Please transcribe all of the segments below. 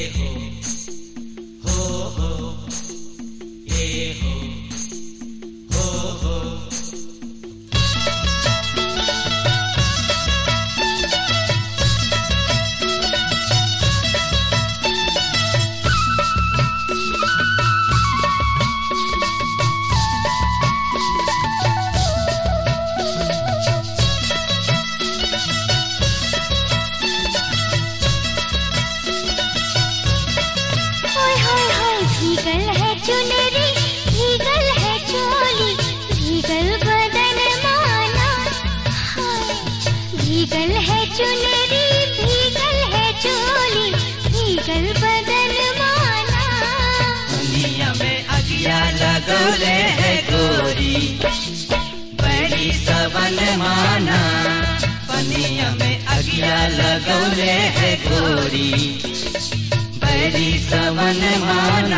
लगौले है गोरी बड़ी सवन माना, पनिया में अगिया लगौले है गोरी बड़ी सवन माना।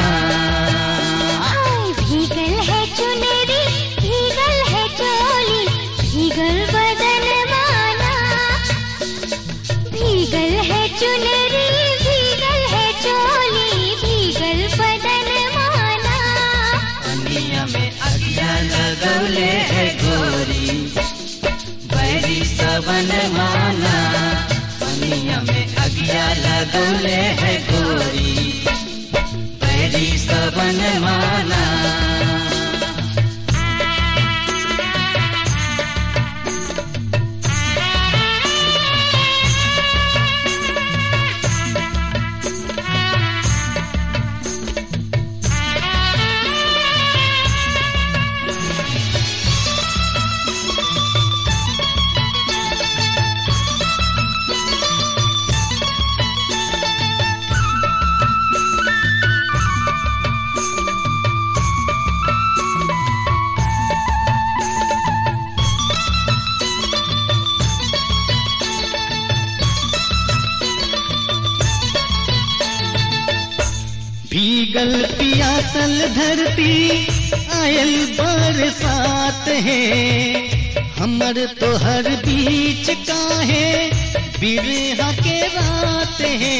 भीगल है चुनरी भीगल है चोली भीगल बदन माना, भीगल है चुनरी भीगल है चोली भीगल बदन माना। पनिया में अगिया लगौले है गोरी बड़ी सवन माना, पनिया में अगिया लगौले है गोरी बड़ी सवन माना। भीगल पियासल धरती आयल बरसात है, हमर तोहर बीच काहे बिरहा के रात है।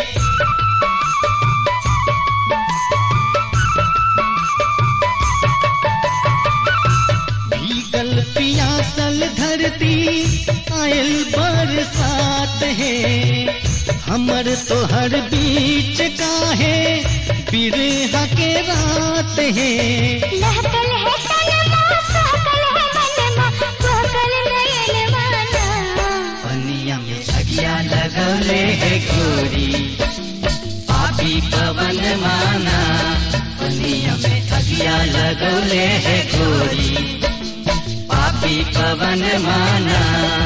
भीगल पियासल धरती आयल बरसात है, हमर तोहर बीच काहे बिरहा के रात है। लहकल है तनमा सहकल है मनमा बहकल नयन माना। पनिया में अगिया लगौले है गोरी पापी पवन माना, पनिया में अगिया लगौले है गोरी पापी पवन माना।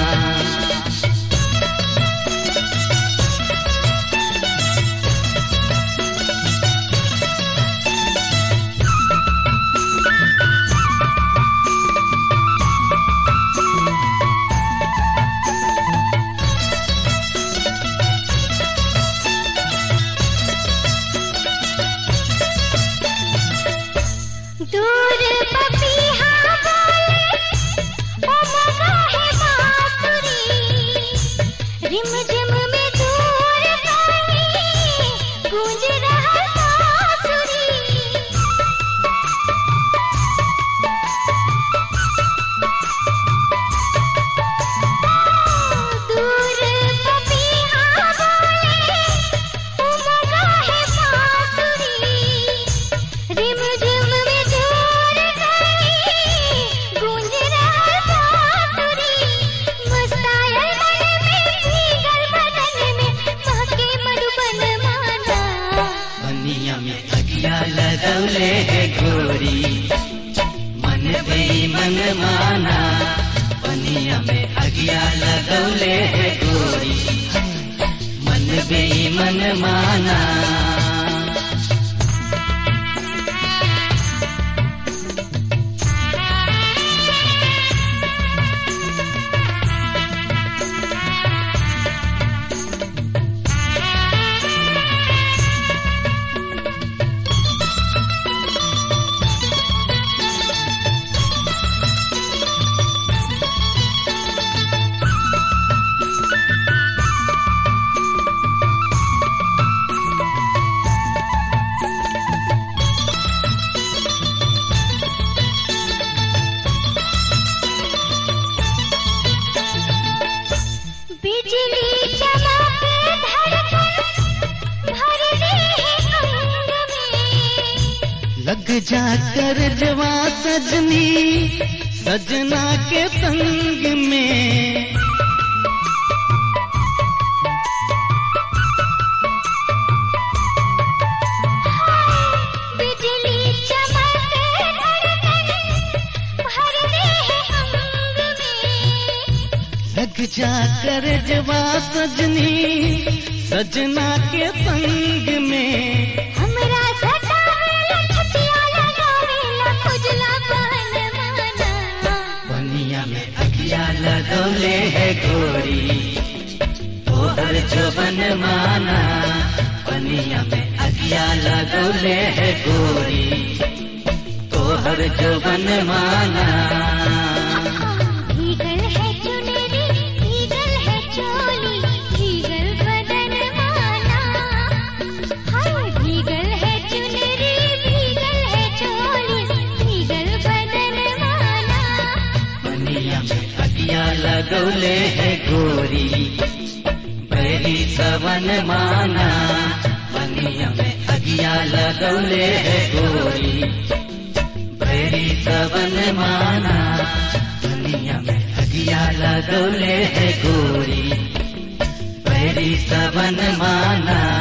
दूर पपीहा बोले ओ मगा है बांसुरी, रिमझिम में दूर कहीं गूंज रहा बांसुरी। दूर पपीहा बोले ओ मगा है बांसुरी, रिमझिम लगौले है गोरी मन बेईमान माना, पनिया में अगिया लगौले है गोरी मन बेईमान माना। जा कर जवा सजनी सजना के संग में। बिजली चमके धड़कन भर दे अंग में। लग जा कर जवा सजनी सजना के संग में। हमरा सतावेला छतिया लगावेला खुजला बहन माना। पनिया में अगिया लगौले है गोरी तोहर जोबन माना। पनिया में अगिया लगौले है गोरी तोहर जोबन माना। भीगल है चुनरी भीगल है चोली भीगल बदन माना। हाय भीगल है चुनरी भीगल है चोली भीगल बदन माना। पनिया में अगिया लगौले है गोरी बैरी सवन माना। पनिया में अगिया लगौले है गोरी बैरी सवन माना। पनिया में अगिया लगौले है गोरी बैरी सवन माना।